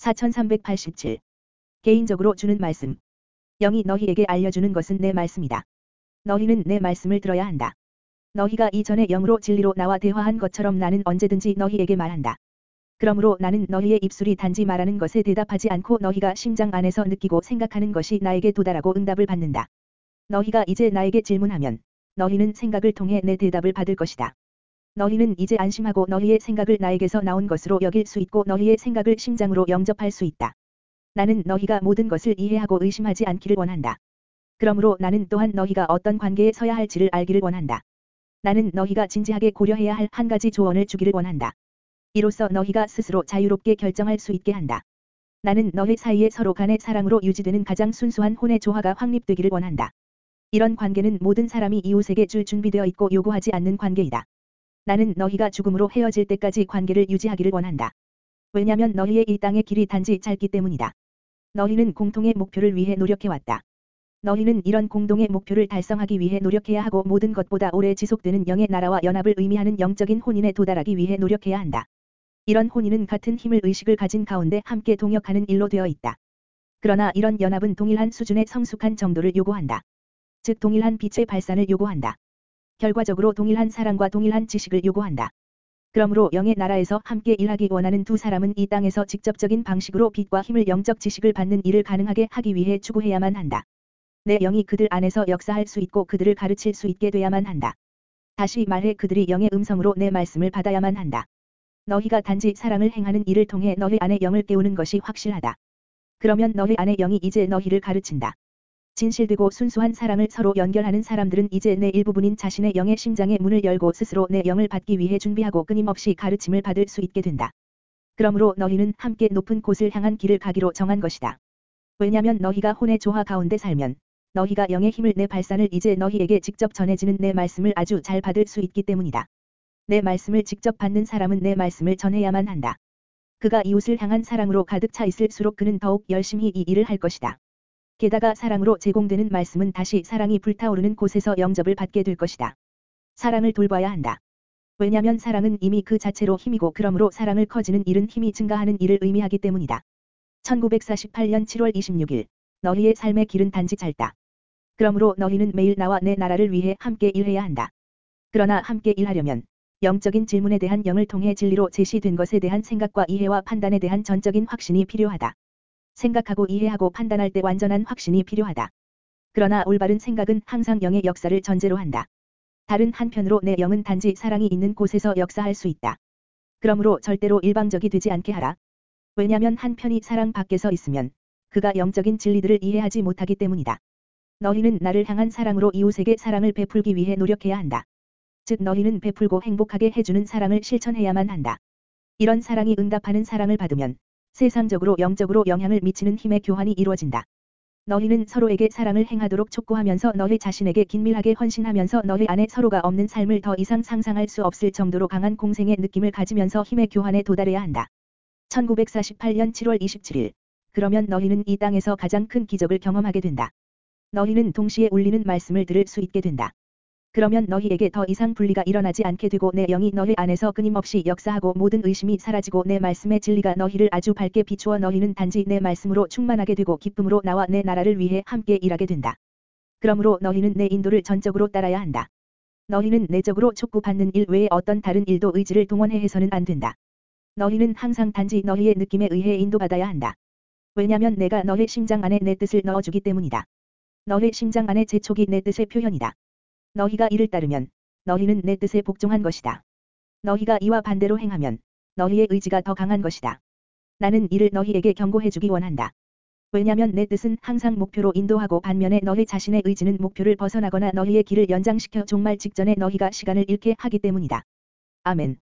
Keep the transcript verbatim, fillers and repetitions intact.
사천삼백팔십칠. 개인적으로 주는 말씀. 영이 너희에게 알려주는 것은 내 말씀이다. 너희는 내 말씀을 들어야 한다. 너희가 이전에 영으로 진리로 나와 대화한 것처럼 나는 언제든지 너희에게 말한다. 그러므로 나는 너희의 입술이 단지 말하는 것에 대답하지 않고 너희가 심장 안에서 느끼고 생각하는 것이 나에게 도달하고 응답을 받는다. 너희가 이제 나에게 질문하면 너희는 생각을 통해 내 대답을 받을 것이다. 너희는 이제 안심하고 너희의 생각을 나에게서 나온 것으로 여길 수 있고 너희의 생각을 심장으로 영접할 수 있다. 나는 너희가 모든 것을 이해하고 의심하지 않기를 원한다. 그러므로 나는 또한 너희가 어떤 관계에 서야 할지를 알기를 원한다. 나는 너희가 진지하게 고려해야 할 한 가지 조언을 주기를 원한다. 이로써 너희가 스스로 자유롭게 결정할 수 있게 한다. 나는 너희 사이에 서로 간의 사랑으로 유지되는 가장 순수한 혼의 조화가 확립되기를 원한다. 이런 관계는 모든 사람이 이웃에게 줄 준비되어 있고 요구하지 않는 관계이다. 나는 너희가 죽음으로 헤어질 때까지 관계를 유지하기를 원한다. 왜냐면 너희의 이 땅의 길이 단지 짧기 때문이다. 너희는 공통의 목표를 위해 노력해왔다. 너희는 이런 공동의 목표를 달성하기 위해 노력해야 하고 모든 것보다 오래 지속되는 영의 나라와 연합을 의미하는 영적인 혼인에 도달하기 위해 노력해야 한다. 이런 혼인은 같은 힘을 의식을 가진 가운데 함께 동역하는 일로 되어 있다. 그러나 이런 연합은 동일한 수준의 성숙한 정도를 요구한다. 즉 동일한 빛의 발산을 요구한다. 결과적으로 동일한 사랑과 동일한 지식을 요구한다. 그러므로 영의 나라에서 함께 일하기 원하는 두 사람은 이 땅에서 직접적인 방식으로 빛과 힘을 영적 지식을 받는 일을 가능하게 하기 위해 추구해야만 한다. 내 영이 그들 안에서 역사할 수 있고 그들을 가르칠 수 있게 돼야만 한다. 다시 말해 그들이 영의 음성으로 내 말씀을 받아야만 한다. 너희가 단지 사랑을 행하는 일을 통해 너희 안에 영을 깨우는 것이 확실하다. 그러면 너희 안에 영이 이제 너희를 가르친다. 진실되고 순수한 사랑을 서로 연결하는 사람들은 이제 내 일부분인 자신의 영의 심장의 문을 열고 스스로 내 영을 받기 위해 준비하고 끊임없이 가르침을 받을 수 있게 된다. 그러므로 너희는 함께 높은 곳을 향한 길을 가기로 정한 것이다. 왜냐면 너희가 혼의 조화 가운데 살면 너희가 영의 힘을 내 발산을 이제 너희에게 직접 전해지는 내 말씀을 아주 잘 받을 수 있기 때문이다. 내 말씀을 직접 받는 사람은 내 말씀을 전해야만 한다. 그가 이웃을 향한 사랑으로 가득 차 있을수록 그는 더욱 열심히 이 일을 할 것이다. 게다가 사랑으로 제공되는 말씀은 다시 사랑이 불타오르는 곳에서 영접을 받게 될 것이다. 사랑을 돌봐야 한다. 왜냐면 사랑은 이미 그 자체로 힘이고 그러므로 사랑을 커지는 일은 힘이 증가하는 일을 의미하기 때문이다. 천구백사십팔 년 칠월 이십육일. 너희의 삶의 길은 단지 짧다. 그러므로 너희는 매일 나와 내 나라를 위해 함께 일해야 한다. 그러나 함께 일하려면 영적인 질문에 대한 영을 통해 진리로 제시된 것에 대한 생각과 이해와 판단에 대한 전적인 확신이 필요하다. 생각하고 이해하고 판단할 때 완전한 확신이 필요하다. 그러나 올바른 생각은 항상 영의 역사를 전제로 한다. 다른 한편으로 내 영은 단지 사랑이 있는 곳에서 역사할 수 있다. 그러므로 절대로 일방적이 되지 않게 하라. 왜냐면 한편이 사랑 밖에서 있으면 그가 영적인 진리들을 이해하지 못하기 때문이다. 너희는 나를 향한 사랑으로 이웃에게 사랑을 베풀기 위해 노력해야 한다. 즉 너희는 베풀고 행복하게 해주는 사랑을 실천해야만 한다. 이런 사랑이 응답하는 사랑을 받으면 세상적으로 영적으로 영향을 미치는 힘의 교환이 이루어진다. 너희는 서로에게 사랑을 행하도록 촉구하면서 너희 자신에게 긴밀하게 헌신하면서 너희 안에 서로가 없는 삶을 더 이상 상상할 수 없을 정도로 강한 공생의 느낌을 가지면서 힘의 교환에 도달해야 한다. 천구백사십팔 년 칠월 이십칠일. 그러면 너희는 이 땅에서 가장 큰 기적을 경험하게 된다. 너희는 동시에 울리는 말씀을 들을 수 있게 된다. 그러면 너희에게 더 이상 분리가 일어나지 않게 되고 내 영이 너희 안에서 끊임없이 역사하고 모든 의심이 사라지고 내 말씀의 진리가 너희를 아주 밝게 비추어 너희는 단지 내 말씀으로 충만하게 되고 기쁨으로 나와 내 나라를 위해 함께 일하게 된다. 그러므로 너희는 내 인도를 전적으로 따라야 한다. 너희는 내적으로 촉구받는 일 외에 어떤 다른 일도 의지를 동원해 해서는 안 된다. 너희는 항상 단지 너희의 느낌에 의해 인도받아야 한다. 왜냐면 내가 너희 심장 안에 내 뜻을 넣어주기 때문이다. 너희 심장 안에 제 촉이 내 뜻의 표현이다. 너희가 이를 따르면 너희는 내 뜻에 복종한 것이다. 너희가 이와 반대로 행하면 너희의 의지가 더 강한 것이다. 나는 이를 너희에게 경고해주기 원한다. 왜냐면 내 뜻은 항상 목표로 인도하고 반면에 너희 자신의 의지는 목표를 벗어나거나 너희의 길을 연장시켜 종말 직전에 너희가 시간을 잃게 하기 때문이다. 아멘.